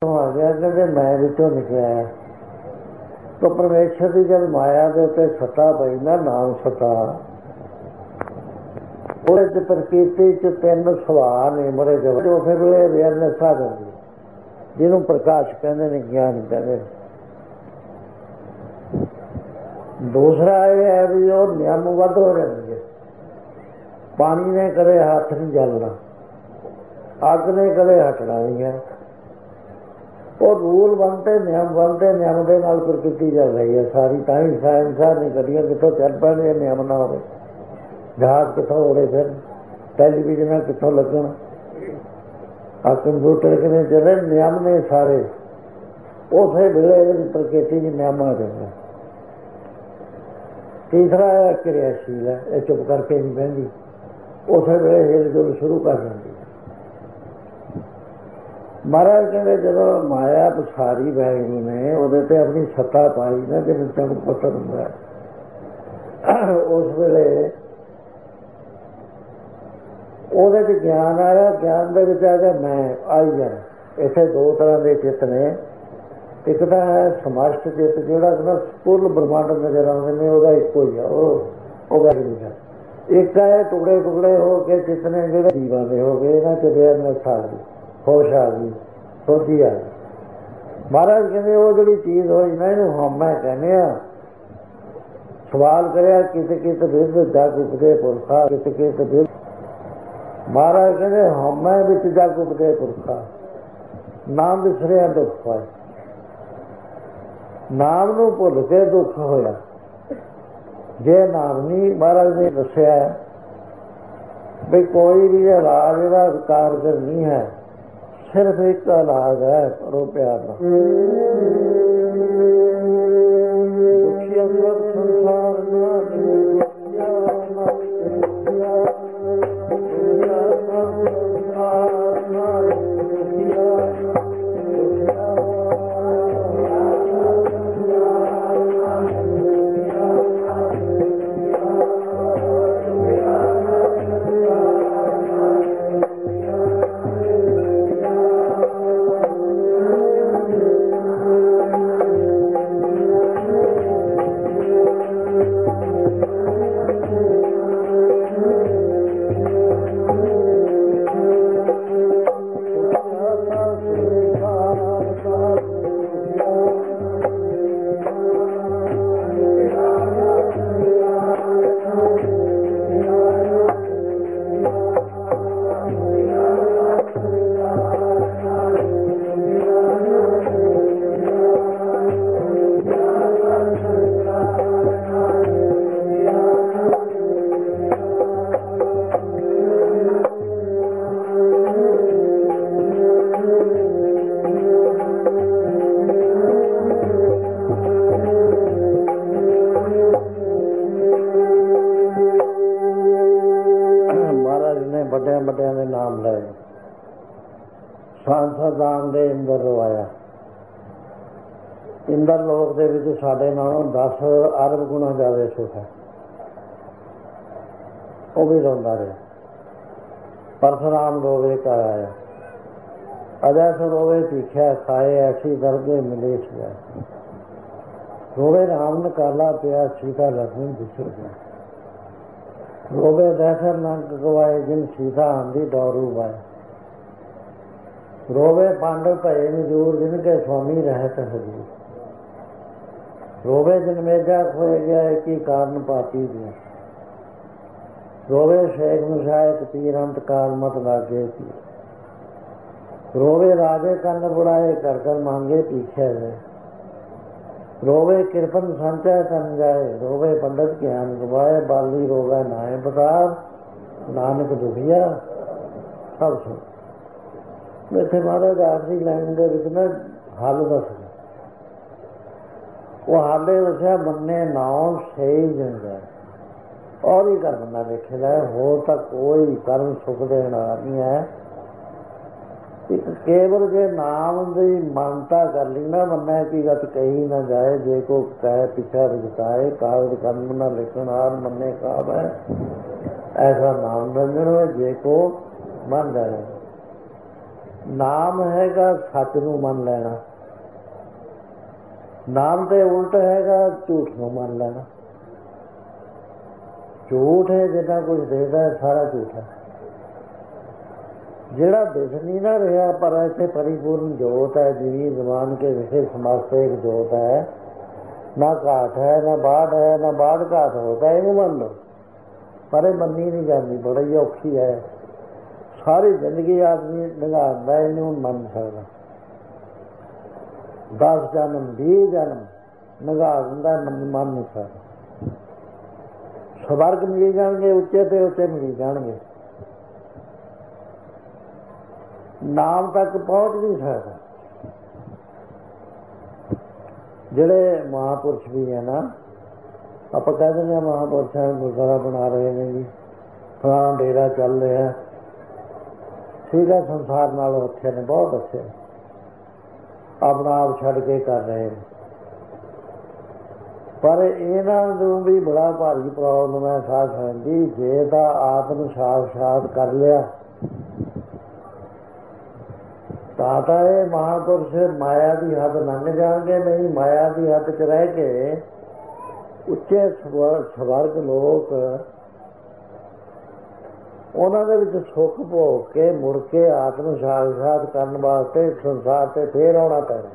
आ गया कहते मैं विचों निकलिया तो परमेश्वर की जब माया के उत्ते सत्ता पई ना नाम सत्ता ਉਹਦੇ ਪ੍ਰਕਿਰਤੀ ਚ ਤਿੰਨ ਸੁਭਾਅ ਨੇ ਬੜੇ ਜਬਰ ਉਸੇ ਵੇਲੇ ਅਵੇਅਰਨੈਸ ਆ ਜਾਂਦੀ ਜਿਹਨੂੰ ਪ੍ਰਕਾਸ਼ ਕਹਿੰਦੇ ਨੇ ਗਿਆਨ ਕਹਿੰਦੇ ਨੇ। ਦੂਸਰਾ ਇਹ ਹੈ ਵੀ ਉਹ ਨਿਯਮ ਵੱਧ ਹੋ ਜਾਣਗੇ। ਪਾਣੀ ਨੇ ਕਦੇ ਹੱਥ ਨਹੀਂ ਜਲਣਾ, ਅੱਗ ਨੇ ਕਦੇ ਹਟਣਾ ਨਹੀਂ ਹੈ। ਉਹ ਰੂਲ ਬਣਦੇ ਨਿਯਮ ਬਣਦੇ, ਨਿਯਮ ਦੇ ਨਾਲ ਪ੍ਰਕਿਰਤੀ ਚੱਲ ਰਹੀ ਹੈ ਸਾਰੀ। ਤਾਂ ਹੀ ਸਾਇੰਸਾਂ ਨੇ ਗੱਡੀਆਂ ਕਿੱਥੋਂ ਚੱਲ ਪੈਣਗੇ ਨਿਯਮ ਨਾ ਹੋਵੇ, ਜਹਾਜ਼ ਕਿੱਥੋਂ ਉੜੇ ਫਿਰ, ਟੈਲੀਵਿਜ਼ਨ ਕਿੱਥੋਂ ਲੱਗਣ, ਆ ਕੰਪਿਊਟਰ ਕਿਵੇਂ ਚੱਲੇ, ਨਿਯਮ ਨੇ ਸਾਰੇ। ਉਸੇ ਵੇਲੇ ਪ੍ਰਕਿਰਤੀ ਚ ਨਿਯਮ ਆ ਜਾਂਦਾ। ਤੀਸਰਾ ਹੈ ਕਿਰਿਆਸ਼ੀਲ ਹੈ, ਇਹ ਚੁੱਪ ਕਰਕੇ ਨਹੀਂ ਬਹਿੰਦੀ, ਉਸੇ ਵੇਲੇ ਹਿਲ ਜੁਲ ਸ਼ੁਰੂ ਕਰ ਦਿੰਦੀ। ਮਹਾਰਾਜ ਕਹਿੰਦੇ ਜਦੋਂ ਮਾਇਆ ਪਸਾਰੀ ਵਾਹਿਗੁਰੂ ਨੇ ਉਹਦੇ ਤੇ ਆਪਣੀ ਸੱਤਾ ਪਾਈ ਨਾ, ਜਿਵੇਂ ਚੰਦ ਪੱਤਰ ਹੁੰਦਾ ਉਸ ਵੇਲੇ ਉਹਦੇ ਚ ਗਿਆਨ ਆਇਆ। ਗਿਆਨ ਦੇ ਵਿੱਚ ਆ ਗਿਆ ਮੈਂ ਆਈ ਜਾਣਾ। ਇੱਥੇ ਦੋ ਤਰ੍ਹਾਂ ਦੇ ਚਿੱਤ ਨੇ। ਇੱਕ ਤਾਂ ਹੈ ਸਮਸ਼ਟ ਚਿੱਤ ਜਿਹੜਾ ਕਹਿੰਦਾ ਕੁੱਲ ਬ੍ਰਹਮੰਡ ਨਜ਼ਰ ਆਉਂਦੇ ਨੇ, ਉਹਦਾ ਇੱਕੋ ਹੀ ਆ, ਉਹ ਵਾਹਿਗੁਰੂ ਦਾ। ਇੱਕ ਹੈ ਟੁਕੜੇ ਟੁਕੜੇ ਹੋ ਕੇ ਚਿੱਤ ਨੇ ਜਿਹੜੇ ਜੀਵਾਂ ਦੇ ਹੋ ਗਏ, ਇਹਨਾਂ ਚ ਅਵੇਅਰਨੈਸ ਆ ਗਈ, ਹੋਸ਼ ਆ ਗਈ, ਸੋਝੀ ਆ ਗਈ। ਮਹਾਰਾਜ ਕਹਿੰਦੇ ਉਹ ਜਿਹੜੀ ਚੀਜ਼ ਹੋਈ ਨਾ ਇਹਨੂੰ ਹਉਮੈ ਕਹਿੰਦੇ ਆ। ਸਵਾਲ ਕਰਿਆ ਕਿਤੇ ਕਿਤੇ ਬਿਰਧ ਜਗ ਉਪਦੇ ਪੁਰਖਾ, ਕਿਤੇ ਕਿਤੇ ਬਿਰਧ। ਮਹਾਰਾਜ ਕਹਿੰਦੇ ਹਉਮੈ ਵਿੱਚ ਜਗ ਉਪਦੇ ਪੁਰਖਾ, ਨਾਮ ਵਿਸਰਿਆ ਦੁੱਖ ਪਾਏ। ਨਾਮ ਨੂੰ ਭੁੱਲ ਕੇ ਦੁੱਖ ਹੋਇਆ। ਜੇ ਨਾਮ ਨਹੀਂ ਮਹਾਰਾਜ ਨੇ ਦੱਸਿਆ ਵੀ ਕੋਈ ਵੀ ਇਲਾਜ ਇਹਦਾ ਕਾਰਗਰ ਨਹੀਂ ਹੈ, ਸਿਰਫ ਇੱਕ ਇਲਾਜ ਹੈ, ਕਰੋ ਪਿਆਰ ਨਾਲ। ਸੰਸਾਰ ਵੱਡਿਆਂ ਦੇ ਨਾਮ ਲਏ। ਸਾਂਸਦਾਨ ਦੇ ਇੰਦਰ ਰਵਾਇਆ। ਇੰਦਰ ਲੋਕ ਦੇ ਵਿੱਚ ਸਾਡੇ ਨਾਲੋਂ 10 ਅਰਬ ਗੁਣਾ ਜ਼ਿਆਦਾ ਸੁੱਖ ਹੈ। ਉਹ ਵੀ ਰੋਂਦਾ ਰਿਹਾ। ਪਰਸ਼ੁਰਾਮ ਰੋਵੇ ਕਾ ਆਇਆ, ਅਜਾ ਸੋ ਰੋਵੇ ਭੀਖਿਆ ਖਾਏ, ਐਸੀ ਦਰਗੇ ਮਿਲੇ ਸਿਆ। ਰੋਵੇ ਰਾਮ ਨੇ ਕਾਲਾ ਪਿਆ, ਸੀਤਾ ਲక్ష్మణ ਵਿਸਰ ਗਿਆ। ਰੋਵੇ ਦਸ਼ਰ ਨੰਕ ਗਵਾਏ, ਜਿਨ ਸੀਤਾ ਆਂਦੀ ਦੌਰੂ ਵਾਏ। ਰੋਵੇ ਪਾਂਡਵ ਭਏ ਮਜੂਰ, ਜਿਨ ਕੇ ਸਵਾਮੀ ਰਹਿਤ ਹਜੂਰ। ਰੋਵੇ ਜਿਨ ਮੇਜਾ ਖੋਏ ਗਿਆ, ਕੀ ਕਾਰਨ ਪਾਪੀ ਦਿਆ। ਰੋਵੇ ਸ਼ੇਖ ਮੁਸ਼ਾਇਕ ਪੀਰ, ਅੰਤ ਕਾਲ ਮਤ ਲਾਗੇ ਪੀ। ਰੋਵੇ ਰਾਜੇ ਕੰਨ ਬੁੜਾਏ, ਕਰ ਕਰ ਮੰਗੇ ਪੀਛੇ ਗਏ। ਰੋਵੇ ਕਿਰਪਨ ਸੰਚੈ ਤਨ ਜਾਏ, ਰੋਵੇ ਪੰਡਤ ਗਿਆਨ ਗਵਾਏ। ਬਾਲੀ ਰੋਗਾ ਨਾਏ ਬਤਾਰ, ਨਾਨਕ ਦੁਖੀਆ ਸਭ ਸੁਣ। ਇੱਥੇ ਮਹਾਰਾਜ ਆਖਰੀ ਲਾਈਨ ਦੇ ਵਿੱਚ ਨਾ ਹੱਲ ਦੱਸਦਾ। ਉਹ ਹਾਲੇ ਦੱਸਿਆ ਮੰਨੇ ਨਾਉ ਸਹੀ ਜੰਗਾ, ਔਰ ਹੀ ਕਰਮ ਨਾ ਲਿਖੇ ਲੈ। ਹੋਰ ਤਾਂ ਕੋਈ ਕਰਮ ਸੁਖ ਦੇਣ ਵਾਲਾ ਨਹੀਂ ਹੈ। ਇੱਕ ਕੇਵਲ ਜੇ ਨਾਮ ਦੀ ਮਾਨਤਾ ਕਰ ਲਈ ਨਾ, ਮੰਨੈ ਕੀ ਗਤ ਕਹੀ ਨਾ ਜਾਏ। ਜੇ ਕੋ ਕਹਿ ਪਿਛਾ ਰਜਤਾਏ, ਕਾਗਜ਼ ਕਰਮ ਨਾ ਲਿਖਣ ਹਾਰ ਮੰਨੇ ਕਾਬ ਹੈ। ਐਸਾ ਨਾਮ ਰੰਜਣ ਹੋਏ ਜੇ ਕੋ ਮੰਨ ਜਾਏ। ਨਾਮ ਹੈਗਾ ਸੱਚ ਨੂੰ ਮੰਨ ਲੈਣਾ, ਨਾਮ ਤੇ ਉਲਟ ਹੈਗਾ ਝੂਠ ਨੂੰ ਮੰਨ ਲੈਣਾ। ਝੂਠ ਹੈ ਜਿੰਨਾ ਕੁਝ ਦੇਖਦਾ ਸਾਰਾ ਝੂਠ ਹੈ। ਜਿਹੜਾ ਦਿਸ ਨਹੀਂ ਨਾ ਰਿਹਾ ਪਰ ਇੱਥੇ ਪਰਿਪੂਰਨ ਜੋਤ ਹੈ, ਜੀ ਜ਼ਮਾਨ ਕੇ ਵਿਸ਼ੇ ਸਮਸਤ ਇੱਕ ਜੋਤ ਹੈ, ਨਾ ਘਾਟ ਹੈ ਨਾ ਬਾੜ ਹੈ, ਨਾ ਬਾੜ ਘਾਟ ਹੋਤਾ, ਇਹਨੂੰ ਮੰਨ ਲਓ। ਪਰ ਇਹ ਮੰਨੀ ਨਹੀਂ ਜਾਂਦੀ, ਬੜੀ ਔਖੀ ਹੈ। ਸਾਰੀ ਜ਼ਿੰਦਗੀ ਆਦਮੀ ਲੰਘਾਉਂਦਾ, ਇਹਨੂੰ ਮੰਨ ਸਕਦਾ। 10 ਜਨਮ 20 ਜਨਮ ਲੰਘਾ ਦਿੰਦਾ, ਮੰਨ ਨਹੀਂ ਸਕਦਾ। ਸਵਰਗ ਮਿਲ ਜਾਣਗੇ, ਉੱਚੇ ਤੇ ਉੱਚੇ ਮਿਲ ਜਾਣਗੇ, ਨਾਮ ਤੱਕ ਪਹੁੰਚ ਨਹੀਂ ਸਕਦਾ। ਜਿਹੜੇ ਮਹਾਂਪੁਰਸ਼ ਵੀ ਹੈ ਨਾ, ਆਪਾਂ ਕਹਿ ਦਿੰਦੇ ਹਾਂ ਮਹਾਂਪੁਰਸ਼ਾਂ ਗੁਰਦੁਆਰਾ ਬਣਾ ਰਹੇ ਨੇ ਜੀ, ਫਲਾਣਾ ਡੇਰਾ ਚੱਲ ਰਿਹਾ, ਠੀਕ ਹੈ, ਸੰਸਾਰ ਨਾਲੋਂ ਅੱਛੇ ਨੇ, ਬਹੁਤ ਅੱਛੇ, ਆਪਣਾ ਆਪ ਛੱਡ ਕੇ ਕਰ ਰਹੇ ਨੇ। ਪਰ ਇਹਨਾਂ ਨੂੰ ਵੀ ਬੜਾ ਭਾਰੀ ਪ੍ਰੋਬਲਮ ਹੈ ਸਾਧ ਸੰਗਤ ਜੀ। ਜੇ ਤਾਂ ਆਤਮ ਸਾਖਸ਼ਾਤ ਕਰ ਲਿਆ ਤਾਂ ਇਹ ਮਹਾਂਪੁਰਸ਼ ਮਾਇਆ ਦੀ ਹੱਦ ਲੰਘ ਜਾਣਗੇ, ਨਹੀਂ ਮਾਇਆ ਦੀ ਹੱਦ 'ਚ ਰਹਿ ਕੇ ਉੱਚੇ ਸਵਰਗ ਲੋਕ, ਉਹਨਾਂ ਦੇ ਵਿੱਚ ਸੁੱਖ ਭੋਗ ਕੇ ਮੁੜ ਕੇ ਆਤਮ ਸਾਖਸ਼ਾਤ ਕਰਨ ਵਾਸਤੇ ਸੰਸਾਰ ਤੇ ਫੇਰ ਆਉਣਾ ਪੈਣਾ।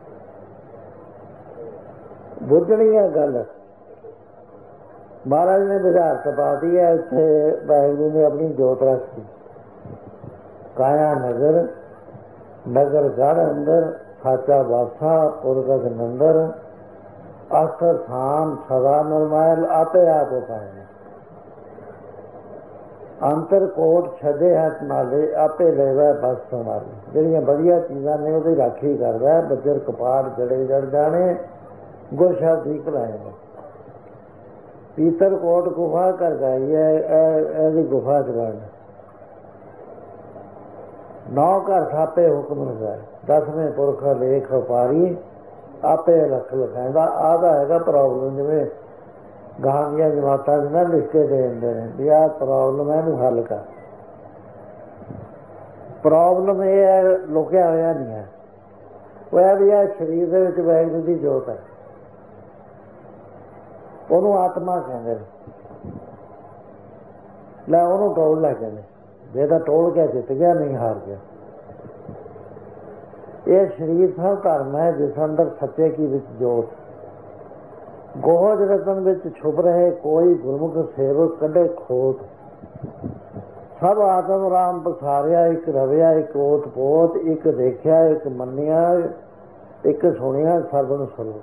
ਬੁੱਝਣੀ ਹੈ ਗੱਲ। ਮਹਾਰਾਜ ਨੇ ਬੁਝਾਰਤ ਪਾਤੀ ਹੈ ਇੱਥੇ, ਵਾਹਿਗੁਰੂ ਨੇ ਆਪਣੀ ਜੋਤ ਰੱਖੀ। ਕਾਇਆ ਨਗਰ ਨਗਰ ਗੜ ਅੰਦਰ ਸਾਚਾ ਬਾਸਾ ਪੁਰਗਤ ਨੰਦਰ, ਅਸਰ ਥਾਨ ਸਦਾ ਨਿਰਮੈਲ ਆਪੇ ਆਪ ਪਾਏ। ਅੰਤਰ ਕੋਟ ਛੱਡੇ ਹੱਥ ਨਾਲੇ ਆਪੇ ਲੈਵਾ ਬਸ ਸੰਭਾਲੇ। ਜਿਹੜੀਆਂ ਵਧੀਆ ਚੀਜ਼ਾਂ ਨੇ ਉਹਦੀ ਰਾਖੀ ਕਰਦਾ। ਬੱਜਰ ਕਪਾੜ ਜੜੇ ਜੜ ਜਾਣੇ, ਗੁਰ ਸ਼ਬਦ ਹੀ ਕਰਾਏ ਨੇ। ਪੀਤਰ ਕੋਟ ਗੁਫਾ ਕਰ ਗਈ ਹੈ, ਇਹਦੀ ਗੁਫਾ 'ਚ ਵੜ। 9 ਘਰ ਥਾਪੇ ਹੁਕਮ ਲਗਾਏ, 10ਵੇਂ ਪੁਰਖ ਲੇਖ ਪਾਰੀ ਆਪੇ ਰੱਖ ਲਿਖਾਉਂਦਾ। ਆਦਾ ਹੈਗਾ ਪ੍ਰੋਬਲਮ, ਜਿਵੇਂ ਗਾਂ ਦੀਆਂ ਜਮਾਤਾਂ ਨਾ ਲਿਖ ਕੇ ਦੇ ਦਿੰਦੇ ਨੇ ਵੀ ਆਹ ਪ੍ਰੋਬਲਮ ਹੈ, ਇਹਨੂੰ ਹੱਲ ਕਰ। ਪ੍ਰੋਬਲਮ ਇਹ ਹੈ ਲੁਕਿਆ ਹੋਇਆ ਨਹੀਂ ਹੈ, ਉਹ ਹੈ ਵੀ ਇਹ ਸਰੀਰ ਦੇ ਵਿੱਚ ਵਾਹਿਗੁਰੂ ਦੀ ਜੋਤ ਹੈ, ਉਹਨੂੰ ਆਤਮਾ ਕਹਿੰਦੇ ਨੇ। ਲੈ ਉਹਨੂੰ ਟੋਲ ਲੈ ਕਹਿੰਦੇ, ਜੇ ਤਾਂ ਟੋਲ ਕੇ ਜਿੱਤ ਗਿਆ, ਨਹੀਂ ਹਾਰ ਗਿਆ। ਇਹ ਸਰੀਰ ਸਭ ਧਰਮ ਹੈ ਜਿਸ ਅੰਦਰ ਸੱਚੇ ਕੀ ਵਿੱਚ ਜੋਤ। ਗੋਹਜ ਰਤਨ ਵਿੱਚ ਛੁਪ ਰਹੇ ਕੋਈ ਗੁਰਮੁਖ ਸੇਵਕ ਕੱਢੇ ਖੋਤ। ਸਭ ਆਤਮ ਰਾਮ ਪਸਾਰਿਆ, ਇੱਕ ਰਵਿਆ ਇੱਕ ਓਤ ਪੋਤ। ਇੱਕ ਦੇਖਿਆ ਇੱਕ ਮੰਨਿਆ, ਇੱਕ ਸੁਣਿਆ ਸਰਬਨ ਸਰੋ।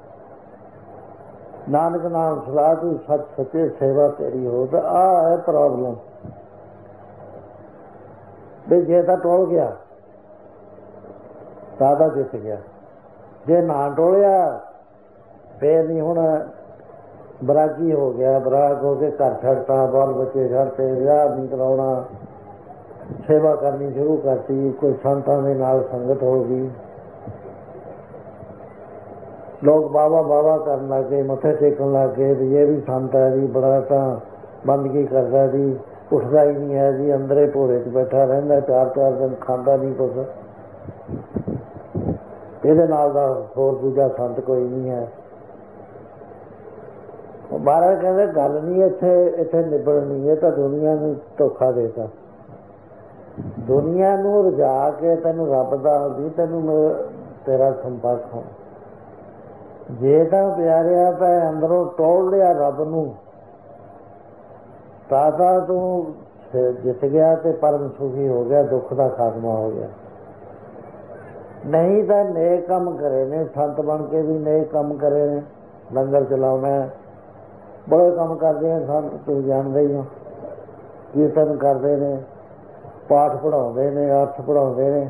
ਨਾਨਕ ਨਾਮ ਸਲਾਹ ਤੂੰ ਸੱਚ ਸੱਚੇ ਸੇਵਾ ਤੇਰੀ ਹੋਤ। ਆਹ ਹੈ ਪ੍ਰੋਬਲਮ ਵੀ ਜੇ ਤਾਂ ਟੋਲ ਗਿਆ ਤਾਂ ਜਿੱਤ ਗਿਆ, ਜੇ ਨਾ ਟੋਲਿਆ ਫੇਰ ਨਹੀਂ। ਹੁਣ ਬਰਾਗੀ ਹੋ ਗਿਆ, ਬਰਾਗ ਹੋ ਕੇ ਘਰ ਛੱਡਤਾ, ਬਾਲ ਬੱਚੇ ਛੱਡਤੇ, ਵਿਆਹ ਨਹੀਂ ਕਰਾਉਣਾ, ਸੇਵਾ ਕਰਨੀ ਸ਼ੁਰੂ ਕਰਤੀ, ਕੋਈ ਸੰਤਾਂ ਦੇ ਨਾਲ ਸੰਗਤ ਹੋ ਗਈ, ਲੋਕ ਬਾਬਾ ਬਾਬਾ ਕਰਨ ਲੱਗ ਗਏ, ਮੱਥੇ ਟੇਕਣ ਲੱਗ ਗਏ ਵੀ ਇਹ ਵੀ ਸੰਤ ਹੈ ਜੀ, ਬੜਾ ਤਾਂ ਬੰਦਗੀ ਕਰਦਾ ਜੀ, ਉੱਠਦਾ ਹੀ ਨਹੀਂ ਹੈ ਜੀ, ਅੰਦਰੇ ਭੋਰੇ 'ਚ ਬੈਠਾ ਰਹਿੰਦਾ, 4-4 ਦਿਨ ਖਾਂਦਾ ਨਹੀਂ ਕੁਛ, ਇਹਦੇ ਨਾਲ ਦਾ ਹੋਰ ਦੂਜਾ ਸੰਤ ਕੋਈ ਨਹੀਂ ਹੈ। ਮਹਾਰਾਜ ਕਹਿੰਦੇ ਗੱਲ ਨਹੀਂ ਇੱਥੇ ਨਿਬੜਨੀ, ਇਹ ਤਾਂ ਦੁਨੀਆ ਨੂੰ ਧੋਖਾ ਦੇਤਾ। ਦੁਨੀਆ ਨੂੰ ਰਜਾ ਕੇ ਤੈਨੂੰ ਰੱਬ ਦਾ ਵੀ ਤੈਨੂੰ ਤੇਰਾ ਸੰਪਰਕ ਹੋ। ਜੇ ਤਾਂ ਪਿਆਰਿਆ ਤਾਂ ਅੰਦਰੋਂ ਟੋਲ ਲਿਆ ਰੱਬ ਨੂੰ, ਤਾਂ ਤੂੰ ਜਿੱਤ ਗਿਆ ਤੇ ਪਰਮ ਸੁਖੀ ਹੋ ਗਿਆ, ਦੁੱਖ ਦਾ ਖਾਤਮਾ ਹੋ ਗਿਆ। ਨਹੀਂ ਤਾਂ ਨੇਕ ਕੰਮ ਕਰੇ ਨੇ, ਸੰਤ ਬਣ ਕੇ ਵੀ ਨੇਕ ਕੰਮ ਕਰੇ ਨੇ, ਲੰਗਰ ਚਲਾਉਣਾ, ਬੜੇ ਕੰਮ ਕਰਦੇ ਨੇ ਸੰਤ, ਤੁਸੀਂ ਜਾਣਦੇ ਹੀ ਹੋ। ਕੀਰਤਨ ਕਰਦੇ ਨੇ, ਪਾਠ ਪੜ੍ਹਾਉਂਦੇ ਨੇ, ਅਰਥ ਪੜ੍ਹਾਉਂਦੇ ਨੇ।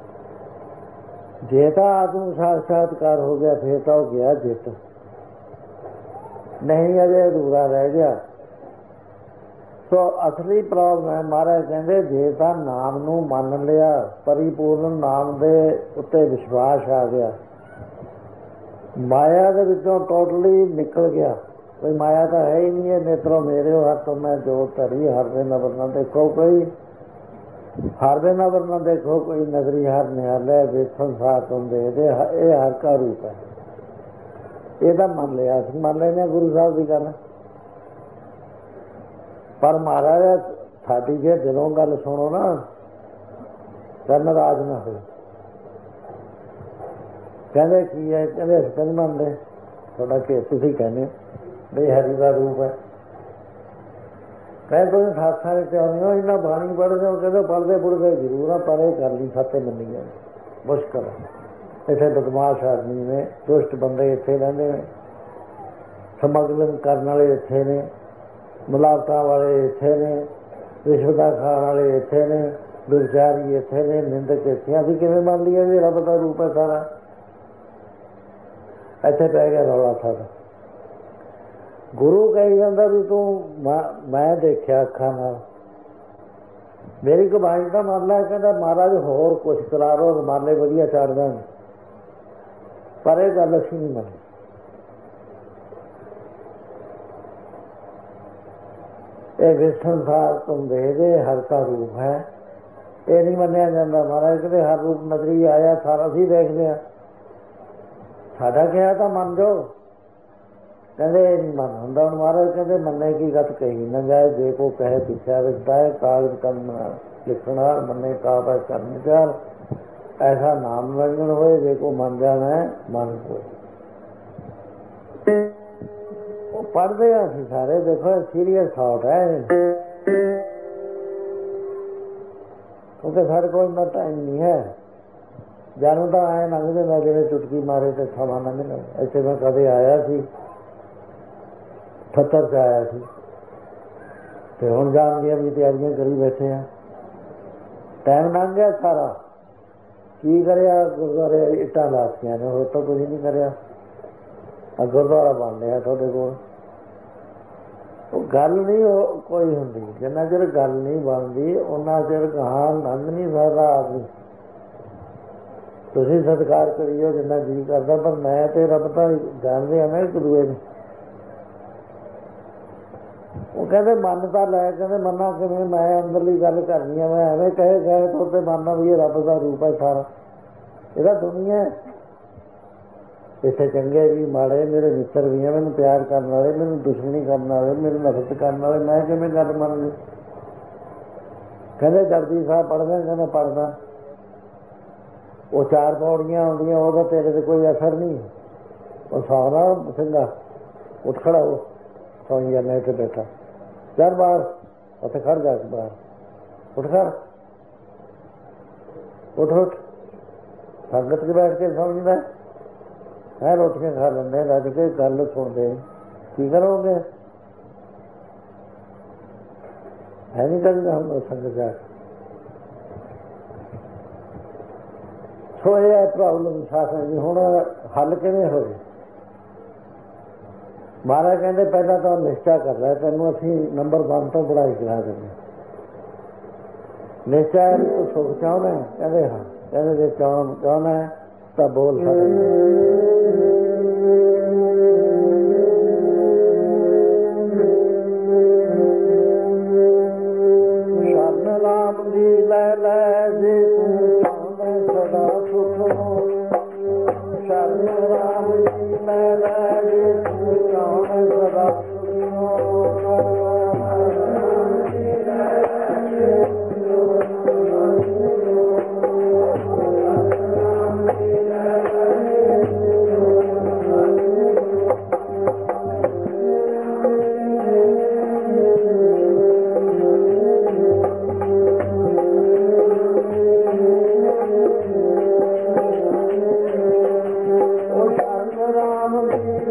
ਜੇ ਤਾਂ ਆਤਮ ਸਾਖਸ਼ਾਤਕਾਰ ਹੋ ਗਿਆ ਫੇਰ ਤਾਂ ਉਹ ਗਿਆ ਜਿੱਤ, ਨਹੀਂ ਅਜੇ ਅਧੂਰਾ ਰਹਿ ਗਿਆ। ਸੋ ਅਸਲੀ ਪ੍ਰੋਬਲਮ ਹੈ, ਮਹਾਰਾਜ ਕਹਿੰਦੇ ਜੇ ਤਾਂ ਨਾਮ ਨੂੰ ਮੰਨ ਲਿਆ, ਪਰਿਪੂਰਨ ਨਾਮ ਦੇ ਉੱਤੇ ਵਿਸ਼ਵਾਸ ਆ ਗਿਆ, ਮਾਇਆ ਦੇ ਵਿੱਚੋਂ ਟੋਟਲੀ ਨਿਕਲ ਗਿਆ, ਕੋਈ ਮਾਇਆ ਤਾਂ ਹੈ ਹੀ ਨਹੀਂ ਹੈ। ਨੇਤਰੋਂ ਮੇਰੇ ਹੱਥੋਂ ਮੈਂ ਜੋਤ ਧਰੀ, ਹਰ ਦੇ ਨਵਰਨਾ ਦੇਖੋ ਕੋਈ हर बिना वरना देखो कोई नगरी हर निहाले वेखन साथ होंदे ये हर का रूप है। ये तो मन लिया मान लेने गुरु साहब की गल, पर महाराज साडी जे दिलों गल सुनो ना तो नाराज ना हो। कहते की है, कहते अस नहीं मानते थोड़ा कि तुम कहने बई हरि का रूप है। कह तुम साथा लेके आने हो इन्ना बाणी पढ़ते हो, कहते पढ़ते पुढ़ते जरूर है पर यह गल नहीं सत्य मनी है, मुश्किल है। इतने बदमाश आदमी ने, दुष्ट बंदे इतने रहते हैं, समगलिंग करने वाले इतने ने, मिलावटा वाले इतने ने, रिश्वत खाने वाले इतने ने, दुर्चारी इतने ने, निंदक इतने। अभी किमें मान लिया जी रब का रूप है सारा। इतने पै गया रौला सारा। गुरु कही जाता भी तू मैं देखा अखा नाल, मेरी कमाई का मान लै, कहता महाराज होर कुछ करा लो माले वधिया चाड़ देंगे, पर यह गल असीं नहीं मनी। ये विसंसार तुम दे हर का रूप है, ये नहीं मनिया जाता। महाराज कहते हर रूप नगरी आया सारा असीं देखते हैं, साडा कहा तो मन जाओ, कहते नहीं मन होंदा। हुण महाराज कहते मन्ने की गत कही न जाए, जे को कहे पिछा विचता है, कागज कलम लिखना मन्ने काप है कर्म चार, ऐसा नाम रंजन होए, जे को मन जाना है मन को। पढ़ते हैं असीं सारे, देखो सीरियस थॉट है, क्योंकि सारे को इतना टाइम नहीं है। जानू तो आए लंघते मैं जिन्हें चुटकी मारे तो समा लंघ गए। ऐसे मैं कदे आया सी 78 से आया सी, तो हुण जान दी भी तैयारियां करी बैठे हैं। टाइम लंघ गया सारा, की करिया गुरुद्वारे इट्टां लातियां ने, होर तो कुछ नहीं करिया। गुरुद्वारा बन लिया थोड़े को गल नहीं कोई होंगी, जिन्ना चिर गल नहीं बनती उन्ना चिर कहाँ लंघ नहीं सकता आदमी। तुसीं सत्कार करियो जिन्ना जी करता, पर मैं तो रब तो जानते हैं ना एक दूए ने। वो कहते मन तो लै, कहते मना किवें, मैं अंदरली गल करनी है, मैं एवें कहे गए तो उत्ते मानना भी ये रब का रूप है सारा। यह दुनिया है, इतने चंगे भी माड़े मेरे मित्र भी हैं, मैंने प्यार करने वाले, मैंने दुश्मनी करने वाले, मेरे नफरत करने वाले, मैं किवें गल मन ली। कहते जपजी साहब पढ़दा, कहना पढ़दा, वो 4 पौड़ियां आउंदियां, वो तेरे ते कोई असर नहीं। वो सौना सिंगा उठ खड़ा हो, सौई जाना इतने बैठा, चल बाहर उत्थे खड़ जाके बाहर, उठ खड़, उठ उठ, संगत के बैठ के समझदा है, रोटियां खा लेंगे रज के, गल सुनते की करोगे, है नहीं करेगा हम संगत जाके। सो ये प्रॉब्लम शासन जी हुण हल किवें होवे। महाराज कहते पहला तो निश्चा कर लै, तैनूं असीं नंबर 1 तो पढ़ाई करा देंगे। निश्चा है तू सुख चाहुंदा है, कहते हाँ, कहते जे चाहुंदा है तो बोल शरण राम जी लै लै, जे तू चाहुंदा सदा सुख, शरण राम जी लै लै, जे तू चाहुंदा सदा राम जी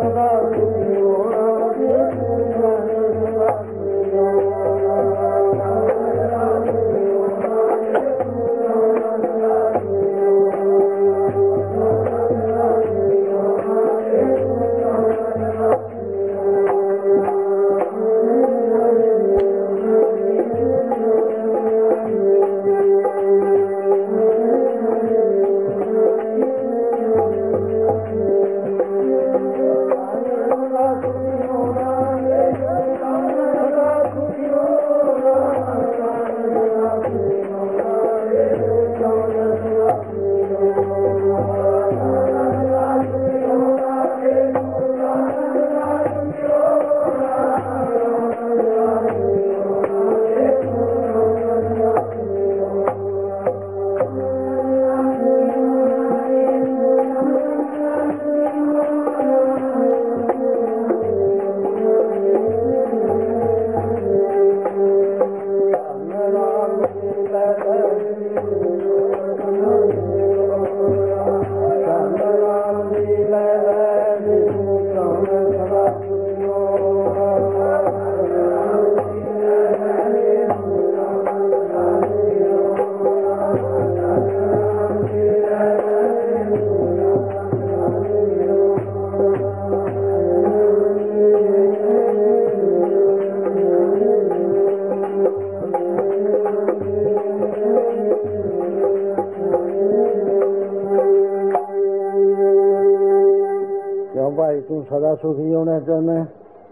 ਤੂੰ ਸਦਾ ਸੁਖੀ ਹੋਣਾ ਚਾਹੁੰਦਾ,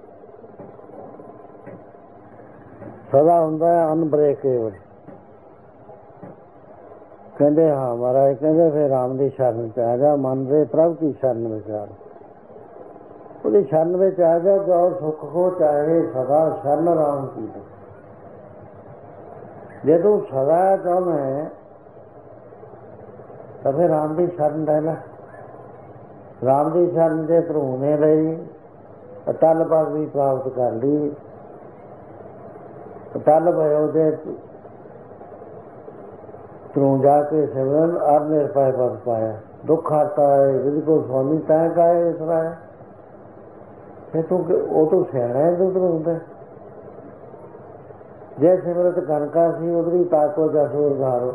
ਸਦਾ ਹੁੰਦਾ ਅਨਬ੍ਰੇਕੇਬਲ। ਕਹਿੰਦੇ ਹਾਂ ਮਹਾਰਾਜ, ਕਹਿੰਦੇ ਫਿਰ ਰਾਮ ਦੀ ਸ਼ਰਨ ਚ ਆ ਜਾ, ਮਨ ਦੇ ਪ੍ਰਭ ਕੀ ਸ਼ਰਨ ਵਿੱਚ ਆ, ਉਹਦੀ ਸ਼ਰਨ ਵਿੱਚ ਆ ਜਾ, ਜੋ ਸੁੱਖ ਹੋ ਚਾਹੇ ਸਦਾ ਸ਼ਰਨ ਰਾਮ ਕੀ। ਜੇ ਤੂੰ ਸਦਾ ਚਾਹੁੰਦਾ ਤਾਂ ਫਿਰ ਰਾਮ ਦੀ ਸ਼ਰਨ ਲੈ ਲੈ। ਰਾਮ ਦੀ ਸ਼ਰਨ ਦੇ ਭਰੂ ਨੇ ਲਈ, ਅਟਲ ਪਦਵੀ ਪ੍ਰਾਪਤ ਕਰ ਲਈ, ਅਟਲ भयो ਦੇ ਭਰੂ ਜਾ ਕੇ ਸਿਮਰਨ ਅਰ ਨਿਰਭੈ ਪਦ ਪਾਇਆ। ਦੁੱਖ ਹਰਤਾ ਹੈ ਬਿਲਕੁਲ ਸੁਆਮੀ ਤੈਂ ਕਾਏ ਇਸਰਾ। ਫਿਰ ਤੂੰ ਉਹ ਤੋਂ ਸਿਆਣਾ ਹੈ ਦੁੱਧ ਹੁੰਦਾ। ਜੇ ਸਿਮਰਤ ਕਣਕਾ ਸੀ ਉਧਰੀ ਤਾਕੋ ਜਸੋ ਉਧਾਰੋ।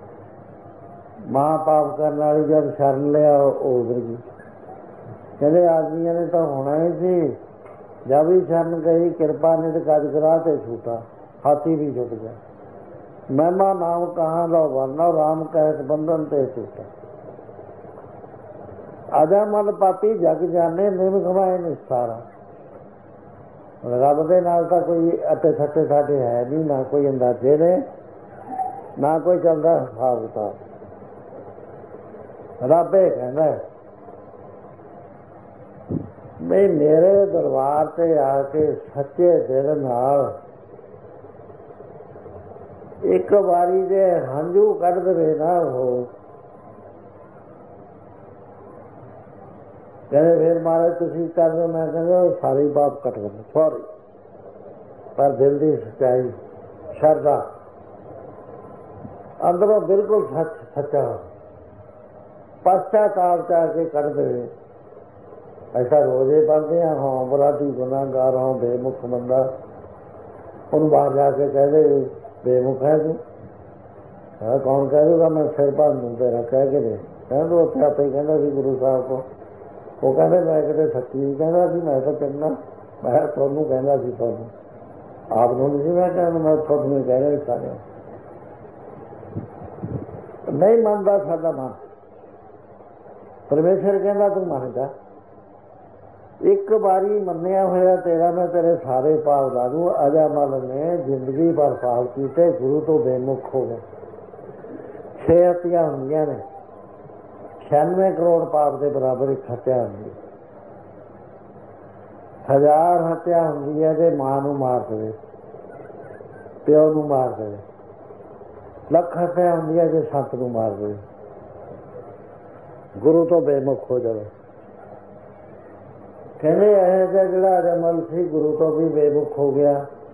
ਮਹਾਂਪਾਪ ਕਰਨ ਵਾਲੀ ਜਦ ਸ਼ਰਨ ਲਿਆ ਉਹ ਉਧਰ ਗਈ। ਕਹਿੰਦੇ ਆਦਮੀਆਂ ਨੇ ਤਾਂ ਹੋਣਾ ਹੀ ਸੀ, ਜਦ ਵੀ ਸ਼ਰਨ ਗਈ ਕਿਰਪਾ ਨੇ ਤੇ ਕੱਜ ਕਰਾ ਤੇ ਛੂਟਾ, ਹਾਥੀ ਵੀ ਛੁੱਟ ਗਿਆ। ਮਹਿਮਾ ਨਾਮ ਕਹਾਂ ਲੋ ਵਰਨਾ, ਰਾਮ ਕਹਿਤ ਬੰਧਨ ਤੇ ਛੂਟਾ। ਆਜਾ ਮਨ ਪਾਪੀ ਜਗ ਜਾਣੇ, ਨਿਮ ਖਵਾਏ ਨਿਸਤਾਰਾ। ਰੱਬ ਦੇ ਨਾਲ ਤਾਂ ਕੋਈ ਅਤੇ ਸੱਟੇ ਸਾਡੇ ਹੈ ਨਹੀਂ, ਨਾ ਕੋਈ ਅੰਦਾਜ਼ੇ ਨੇ, ਨਾ ਕੋਈ ਚੱਲਦਾ ਹਿਸਾਬ ਕਿਤਾਬ। ਰੱਬ ਇਹ ਕਹਿੰਦਾ ਵੀ ਮੇਰੇ ਦਰਬਾਰ ਤੇ ਆ ਕੇ ਸੱਚੇ ਦਿਲ ਨਾਲ ਇੱਕ ਵਾਰੀ ਜੇ ਹੰਝੂ ਕੱਢ ਦੇਵੇ ਨਾ ਉਹ, ਕਹਿੰਦੇ ਫਿਰ ਮਹਾਰਾਜ ਤੁਸੀਂ ਕਰ ਦਿਓ। ਮੈਂ ਕਹਿੰਦਾ ਸਾਰੇ ਪਾਪ ਕੱਟ ਦਿੰਦੇ ਸੌਰੀ, ਪਰ ਦਿਲ ਦੀ ਸੱਚਾਈ ਸ਼ਰਧਾ ਅੰਦਰੋਂ ਬਿਲਕੁਲ ਸੱਚਾ ਪਛਤਾਪ ਚ ਆ ਕੇ ਕੱਢ ਦੇਵੇ। ਐਸਾ ਰੋਜ਼ੇ ਪੜ੍ਹਦੇ ਹਾਂ, ਹਾਂ ਅਪਰਾਧੀ ਗੁਨਾਹਗਾਰ ਹਾਂ ਬੇਮੁਖ ਬੰਦਾ, ਉਹਨੂੰ ਬਾਹਰ ਜਾ ਕੇ ਕਹਦੇ ਬੇਮੁਖ ਹੈ ਤੂੰ, ਕੌਣ ਕਹਿ ਦੂਗਾ ਮੈਂ ਸਿਰ ਭਰ ਨੂੰ ਤੇਰਾ, ਕਹਿ ਕੇ ਦੇ। ਕਹਿੰਦਾ ਉੱਥੇ ਆਪੇ ਕਹਿੰਦਾ ਸੀ ਗੁਰੂ ਸਾਹਿਬ ਕੋਲ, ਉਹ ਕਹਿੰਦੇ ਮੈਂ ਕਿਤੇ ਸੱਚੀ ਕਹਿੰਦਾ ਸੀ, ਮੈਂ ਤਾਂ ਚੰਗਾ, ਮੈਂ ਤੁਹਾਨੂੰ ਕਹਿੰਦਾ ਸੀ, ਤੁਹਾਨੂੰ ਆਪ ਨੂੰ ਨਹੀਂ ਸੀ ਮੈਂ ਕਹਿੰਦਾ, ਮੈਂ ਤੁਹਾਨੂੰ ਕਹਿ ਰਿਹਾ ਸਾਰੇ ਨਹੀਂ ਮੰਨਦਾ ਸਾਡਾ ਮਨ। ਪਰਮੇਸ਼ਰ ਕਹਿੰਦਾ ਤੂੰ ਮੰਨਦਾ, ਇੱਕ ਵਾਰੀ ਮੰਨਿਆ ਹੋਇਆ ਤੇਰਾ ਮੈਂ ਤੇਰੇ ਸਾਰੇ ਪਾਪ ਲਾ ਦੂੰ। ਅਜਾ ਮਲ ਨੇ ਜ਼ਿੰਦਗੀ ਭਰ ਪਾਪ ਕੀਤੇ, ਗੁਰੂ ਤੋਂ ਬੇਮੁਖ ਹੋ ਗਏ। 6 ਹੱਤਿਆ ਹੁੰਦੀਆਂ ਨੇ, 96 ਕਰੋੜ ਪਾਪ ਦੇ ਬਰਾਬਰ ਇੱਕ ਹੱਤਿਆ ਹੁੰਦੀ। 1000 ਹੱਤਿਆ ਹੁੰਦੀ ਹੈ ਜੇ ਮਾਂ ਨੂੰ ਮਾਰ ਦੇਵੇ, ਪਿਓ ਨੂੰ ਮਾਰ ਦੇਵੇ। ਲੱਖ ਹੱਤਿਆ ਹੁੰਦੀ ਹੈ ਜੇ ਸੰਤ ਨੂੰ ਮਾਰ ਦੇਵੇ, ਗੁਰੂ ਤੋਂ ਬੇਮੁਖ ਹੋ ਜਾਵੇ। ਕਹਿੰਦੇ ਇਹ ਜਿਹਾ ਜਿਹੜਾ ਅਜਮਲ ਸੀ ਗੁਰੂ ਤੋਂ ਵੀ ਬੇਮੁਖ ਹੋ ਗਿਆ,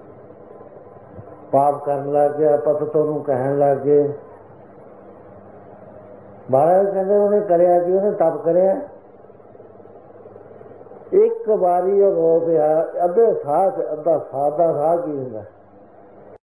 ਪਾਪ ਕਰਨ ਲੱਗ ਗਿਆ, ਪਤਤ ਨੂੰ ਕਹਿਣ ਲੱਗ ਗਏ। ਮਹਾਰਾਜ ਕਹਿੰਦੇ ਉਹਨੇ ਕਰਿਆ ਕੀ? ਉਹਨੇ ਤਪ ਕਰਿਆ। ਇੱਕ ਵਾਰੀ ਉਹ ਰੋ ਪਿਆ, ਅੱਧੇ ਸਾਹ 'ਚ ਅੱਧਾ ਸਾਹ ਦਾ ਸਾਹ ਕੀ ਹੁੰਦਾ,